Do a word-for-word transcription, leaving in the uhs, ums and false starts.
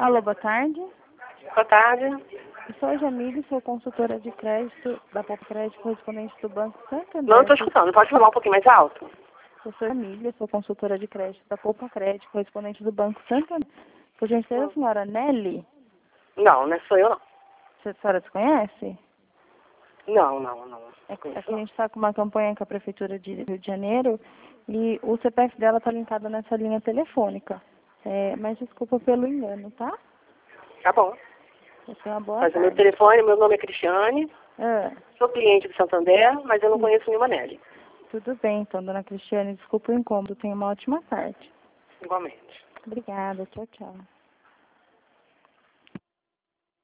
Alô, boa tarde. Boa tarde. Eu sou a Jamile, sou consultora de crédito da Poupa Crédito, correspondente do Banco Santander. Não estou escutando. Pode falar um pouquinho mais alto? Eu sou a Jamile, sou consultora de crédito da Poupa Crédito, correspondente do Banco Santander. Por gentileza, a senhora Nelly? Não, não sou eu, não. A senhora desconhece? Não, não, não. É que aqui a gente está com uma campanha com a Prefeitura de Rio de Janeiro e o C P F dela está linkado nessa linha telefônica. É, mas desculpa pelo engano, tá? Tá bom. Você tem uma boa Mas o meu tarde. telefone, meu nome é Cristiane. Ah, Sou cliente do Santander, mas eu não conheço nenhuma Nelly. tudo bem, então, dona Cristiane, desculpa o incômodo. Tenha uma ótima tarde. Igualmente. Obrigada, tchau, tchau.